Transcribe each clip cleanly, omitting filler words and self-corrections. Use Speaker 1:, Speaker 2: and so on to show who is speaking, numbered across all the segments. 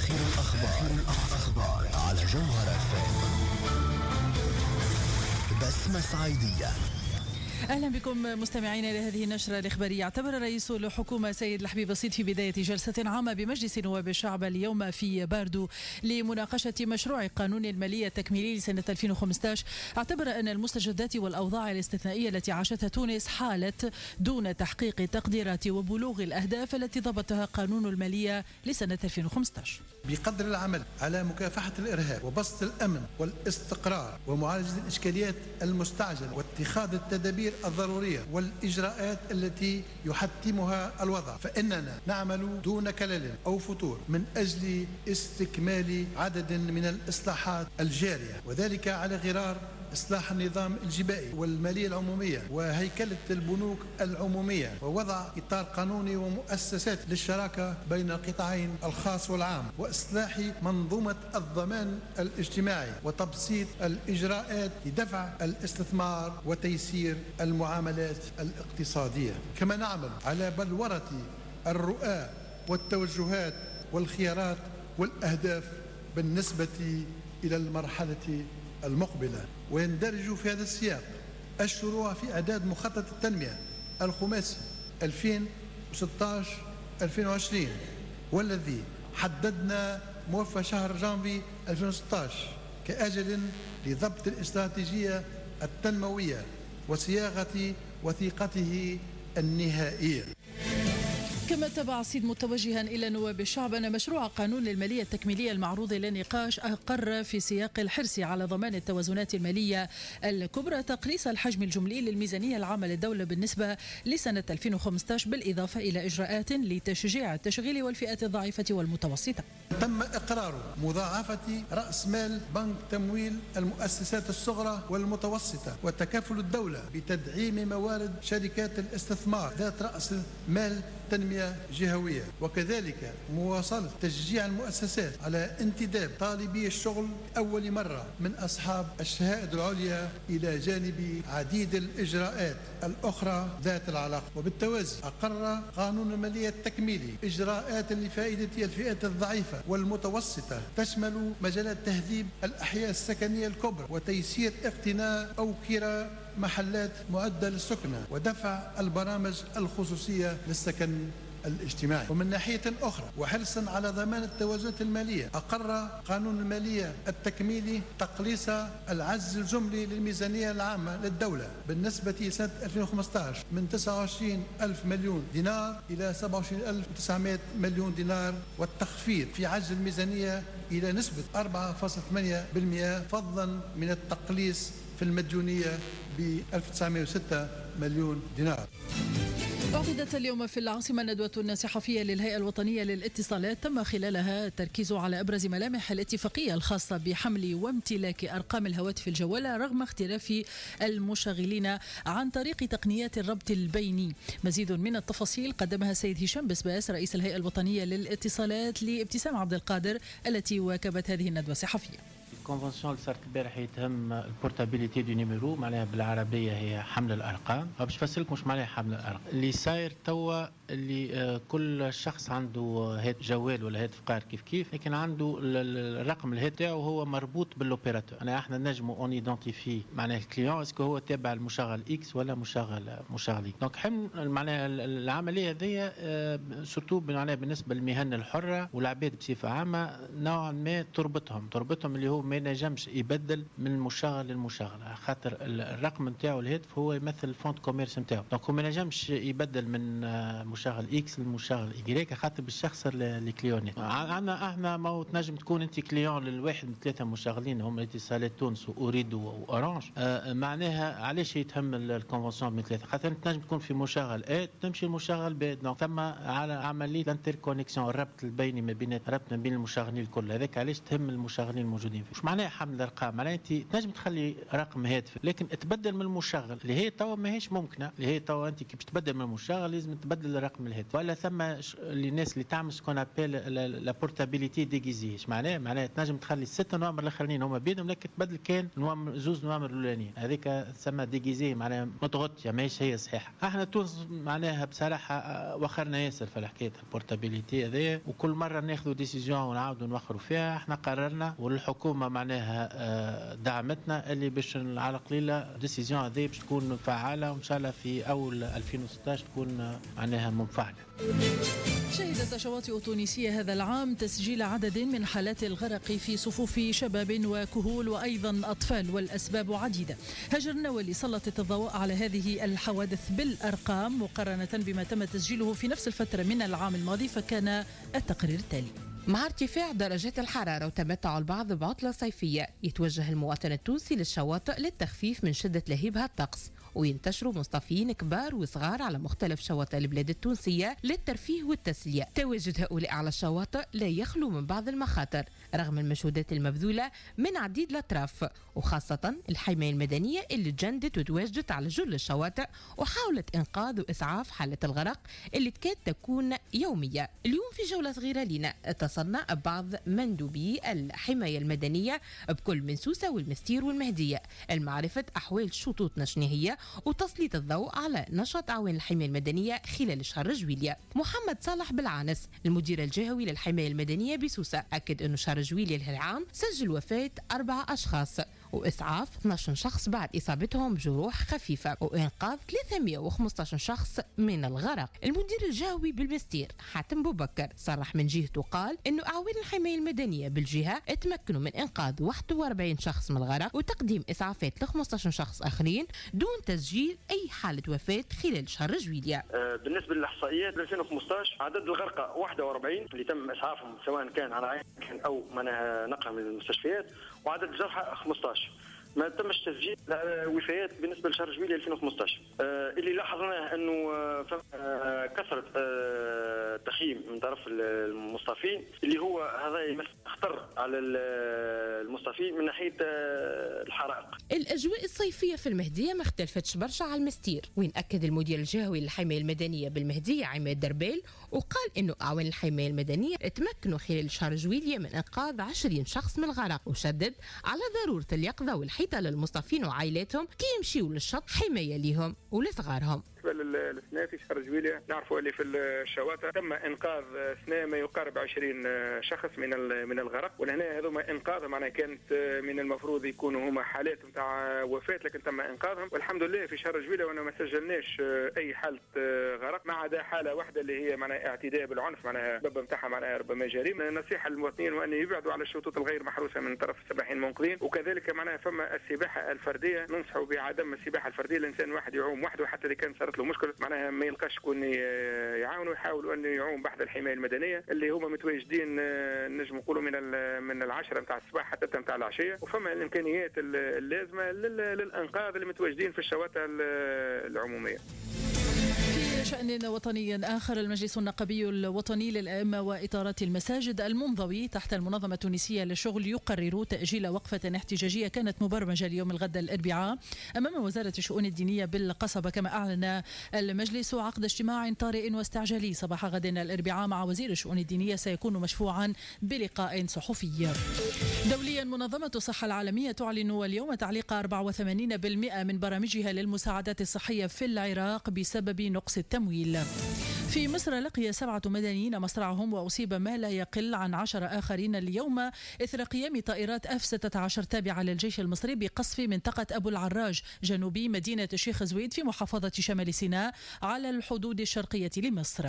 Speaker 1: آخر الأخبار على جوهر FM. بسمة صعيدية.
Speaker 2: أهلا بكم مستمعينا لهذه النشرة الإخبارية. اعتبر رئيس الحكومة سيد الحبيب الصيد في بداية جلسة عامة بمجلس نواب الشعب اليوم في باردو لمناقشة مشروع قانون المالية التكميلي لسنة 2015. اعتبر أن المستجدات والأوضاع الاستثنائية التي عاشتها تونس حالت دون تحقيق التقديرات وبلوغ الأهداف التي ضبطها قانون المالية لسنة 2015.
Speaker 3: بقدر العمل على مكافحة الإرهاب وبسط الأمن والاستقرار ومعالجة الإشكاليات المستعجلة واتخاذ التدابير الضرورية والإجراءات التي يحتمها الوضع، فإننا نعمل دون كلل أو فتور من أجل استكمال عدد من الإصلاحات الجارية، وذلك على غرار إصلاح النظام الجبائي والمالية العمومية وهيكلة البنوك العمومية ووضع إطار قانوني ومؤسسات للشراكة بين القطاعين الخاص والعام وإصلاح منظومة الضمان الاجتماعي وتبسيط الإجراءات لدفع الاستثمار وتيسير المعاملات الاقتصادية. كما نعمل على بلورة الرؤى والتوجهات والخيارات والأهداف بالنسبة إلى المرحلة المقبلة، ويندرج في هذا السياق الشروع في إعداد مخطط التنمية الخماسي 2016-2020 والذي حددنا موفى شهر جانفي 2016 كأجل لضبط الاستراتيجية التنموية وصياغة وثيقته النهائية.
Speaker 2: كما تبع الصيد متوجها إلى نواب الشعب أن مشروع قانون المالية التكميلية المعروض للنقاش أقر في سياق الحرص على ضمان التوازنات المالية الكبرى تقليص الحجم الجملي للميزانية العامة للدولة بالنسبة لسنة 2015 بالإضافة إلى إجراءات لتشجيع التشغيل والفئات الضعيفة والمتوسطة.
Speaker 3: تم إقرار مضاعفة رأس مال بنك تمويل المؤسسات الصغرى والمتوسطة وتكافل الدولة بتدعيم موارد شركات الاستثمار ذات رأس مال تنمية جهوية، وكذلك مواصلة تشجيع المؤسسات على انتداب طالبي الشغل أول مرة من أصحاب الشهائد العليا إلى جانب عديد الإجراءات الأخرى ذات العلاقة. وبالتوازي أقر قانون المالية التكميلي إجراءات لفائدة الفئات الضعيفة والمتوسطة تشمل مجالات تهذيب الأحياء السكنية الكبرى وتيسير اقتناء أو كراء محلات معدة للسكنة ودفع البرامج الخصوصية للسكن الاجتماعي. ومن ناحية أخرى وحرصا على ضمان التوازنات المالية أقر قانون المالية التكميلي تقليص العجز الجملي للميزانية العامة للدولة بالنسبة سنة 2015 من 29,000 مليون دينار إلى 27,900 مليون دينار، والتخفيض في عجز الميزانية إلى نسبة 4.8% فضلا من التقليص في المديونية ب 1906 مليون دينار.
Speaker 2: عقدت اليوم في العاصمة ندوة صحفية للهيئة الوطنية للاتصالات تم خلالها التركيز على أبرز ملامح الاتفاقية الخاصة بحمل وامتلاك أرقام الهواتف الجوالة رغم اختلاف المشغلين عن طريق تقنيات الربط البيني. مزيد من التفاصيل قدمها السيد هشام بسباس رئيس الهيئة الوطنية للاتصالات لابتسام عبد القادر التي واكبت هذه الندوة الصحفية.
Speaker 4: الكونفنسيون اللي صارت البارح هي تهم البورتابيليتي دو نيميرو، معناها بالعربيه هي حمل الارقام. باش نفسرلكم واش معناها حمل الارقام. اللي صاير توا اللي كل شخص عنده هاتف جوال ولا هاتف قار كيف لكن عنده الرقم الهاتف تاعو هو مربوط بالاوبيراتور. احنا نجموا اون ايدنتيفي معناها الكليون اسكو هو تابع المشغل اكس ولا مشغل دونك حمل معناها العمليه هذه سورتو معناها بالنسبه للمهن الحره والعباد بصفه عامه نوعا ما تربطهم اللي هو ما ينجمش يبدل من مشغل للمشغل، خاطر الرقم نتاعو الهاتف هو يمثل الفونت كوميرس نتاعو، دونك هو ما ينجمش يبدل من مشغل اكس للمشغل اي خاطر باش يخسر الكليونات. عندنا احنا ما تنجم تكون انت كليون للواحد من ثلاثه مشغلين هم اتصالات تونس واوريدو واورانج. معناها علاش يتهم الكونفنسيون من ثلاثه؟ خاطر تنجم تكون في مشغل ا تمشي المشغل ب، دونك ثم على عمليه الانتر كونيكسيون الربط البيني ما بين المشغلين الكل. هذاك علاش تهم المشغلين الموجودين. مش معناها حمل الارقام، معناها انت تنجم تخلي رقم هاتف لكن تبدل من المشغل اللي هي توا ماهيش ممكنه. اللي هي توا انت كي باش تبدل من المشغل لازم تبدل رقم الهاتف، ولا ثم الناس اللي تعمل سكون ابيل لا بورتابيليتي ديغيزي. معناها تنجم تخلي 6 نوامر الاخرين هما بينهم، لكن تبدل كان زوز نوامر الاولانيين، هذيك تسمى ديغيزي، معناها متغطيه ماهيش هي صحيحه. احنا تونس معناها بصراحه وخرنا ياسر في حكايه البورتابيليتي هذه، وكل مره ناخذوا ديسيزيون ونعاودوا نوخروا فيها. احنا قررنا والحكومه معناها دعمتنا اللي باش على قليله ديسيزيون هذه باش تكون فعاله، وان شاء الله في اول 2016 تكون معناها منفعله.
Speaker 2: شهدت الشواطئ التونسية هذا العام تسجيل عدد من حالات الغرق في صفوف شباب وكهول وأيضا أطفال، والأسباب عديدة. هاجر النوالي سلطت الضوء على هذه الحوادث بالأرقام مقارنة بما تم تسجيله في نفس الفترة من العام الماضي، فكان التقرير التالي.
Speaker 5: مع ارتفاع درجات الحرارة وتمتع البعض بعطلة صيفية، يتوجه المواطن التونسي للشواطئ للتخفيف من شدة لهيبها الطقس، وينتشروا مصطفيين كبار وصغار على مختلف شواطئ البلاد التونسية للترفيه والتسلية. تواجد هؤلاء على الشواطئ لا يخلو من بعض المخاطر رغم المجهودات المبذولة من عديد الأطراف، وخاصة الحماية المدنية اللي تجندت وتواجدت على جل الشواطئ وحاولت إنقاذ وإسعاف حالة الغرق اللي تكاد تكون يومية. اليوم في جولة صغيرة لنا اتصلنا ببعض مندوبي الحماية المدنية بكل من سوسة والمستير والمهدية لمعرفة أحوال شطوطنا شنو هي وتسليط الضوء على نشاط أعوان الحماية المدنية خلال شهر جويلية. محمد صالح بالعانس المدير الجهوي للحماية المدنية بسوسة أكد أنه شهر جويلية هالعام سجل وفاة 4 أشخاص وإسعاف 12 شخص بعد إصابتهم بجروح خفيفة وإنقاذ 315 شخص من الغرق. المدير الجهوي بالمستير حاتم بوبكر صرح من جهته قال إنه أعوان الحماية المدنية بالجهة اتمكنوا من إنقاذ 41 شخص من الغرق وتقديم إسعافات ل 15 شخص آخرين دون تسجيل أي حالة وفاة خلال شهر جويلية.
Speaker 6: بالنسبة للإحصائيات 2015 عدد الغرقى 41 اللي تم إسعافهم سواء كان على عين أو نقلهم من المستشفيات، وعدد الجرحى 15. ما تمش تسجيل وفيات بالنسبه لشهر جويلية 2015. اللي لاحظناه انه كثره التخييم من طرف المصطفين اللي هو هذا خطر على المصطفين من ناحيه الحرائق.
Speaker 5: الاجواء الصيفيه في المهديه ما اختلفتش برشا على المستير، وين اكد المدير الجهوي للحمايه المدنيه بالمهديه عماد دربيل وقال انه اعوان الحمايه المدنيه تمكنوا خلال شهر جويلية من انقاذ 20 شخص من الغرق، وشدد على ضروره اليقظه والحيطه للمصطفين وعائلاتهم كي يمشيوا للشط حمايه لهم ولصغارهم.
Speaker 7: بالنسبه للسنه في شهر جويلية نعرفوا اللي في الشواطئ تم انقاذ سنه ما يقارب 20 شخص من الغرق، ولهنا هذوما انقاذهم معناها كانت من المفروض يكونوا هما حالات نتاع وفاه لكن تم انقاذهم، والحمد لله في شهر جويلية وانا ما سجلناش اي حاله غرق ما عدا حاله واحده اللي هي معناها اعتداء بالعنف معناها السبب نتاعها معناها ربما جريمه. نصيحه للمواطنين وان يبعدوا على الشطوط الغير محروسه من طرف السباحين المنقذين، وكذلك معناها فما السباحه الفرديه ننصحوا بعدم السباحه الفرديه. الانسان واحد يعوم وحده حتى اذا كان صارت له مشكله معناها ما يلقاش شكون يعاونوا، يحاولوا انه يعوم بحث الحمايه المدنيه اللي هما متواجدين نجم نقولوا من 10 نتاع الصباح حتى نتاع العشيه، وفما الامكانيات اللازمه للانقاذ اللي متواجدين في الشواطئ العموميه.
Speaker 2: في شأن وطني آخر، المجلس النقابي الوطني للأئمة وإطارات المساجد المنضوي تحت المنظمة التونسية للشغل يقرر تأجيل وقفة احتجاجية كانت مبرمجة اليوم الغد الأربعاء أمام وزارة الشؤون الدينية بالقصبة، كما أعلن المجلس عقد اجتماع طارئ واستعجالي صباح غد الأربعاء مع وزير الشؤون الدينية سيكون مشفوعا بلقاء صحفي. دوليا، منظمة الصحة العالمية تعلن اليوم تعليق 84% من برامجها للمساعدات الصحية في العراق بسبب نقص التمويل. في مصر لقي 7 مدنيين مصرعهم وأصيب ما لا يقل عن 10 آخرين اليوم إثر قيام طائرات F-16 تابعة للجيش المصري بقصف منطقة أبو العراج جنوبي مدينة الشيخ زويد في محافظة شمال سيناء على الحدود الشرقية لمصر.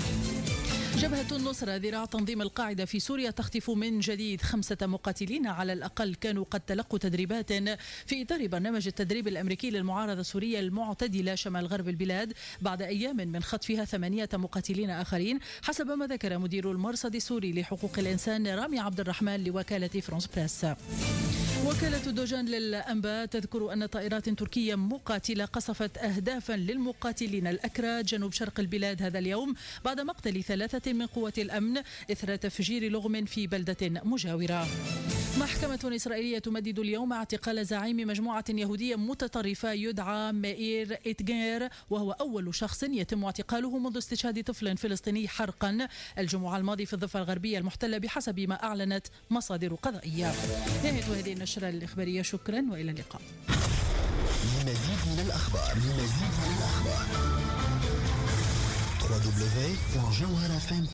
Speaker 2: جبهة النصرة ذراع تنظيم القاعدة في سوريا تخطف من جديد 5 مقاتلين على الأقل كانوا قد تلقوا تدريبات في إطار برنامج التدريب الأمريكي للمعارضة السورية المعتدلة شمال غرب البلاد بعد أيام من خطفها 8 مقاتلين آخرين حسب ما ذكر مدير المرصد السوري لحقوق الإنسان رامي عبد الرحمن لوكالة فرانس بريس. وكالة دوجان للأنباء تذكر أن طائرات تركية مقاتلة قصفت أهدافا للمقاتلين الأكراد جنوب شرق البلاد هذا اليوم بعد مقتل 3 من قوة الأمن إثر تفجير لغم في بلدة مجاورة. محكمة إسرائيلية تمدد اليوم اعتقال زعيم مجموعة يهودية متطرفة يدعى مائير إتجير، وهو أول شخص يتم اعتقاله منذ استشهاد طفل فلسطيني حرقا الجمعة الماضي في الضفة الغربية المحتلة بحسب ما أعلنت مصادر قضائية. نهاية هذه النشرة الإخبارية، شكرا وإلى اللقاء.
Speaker 1: لمزيد من الأخبار www.jawhara.fm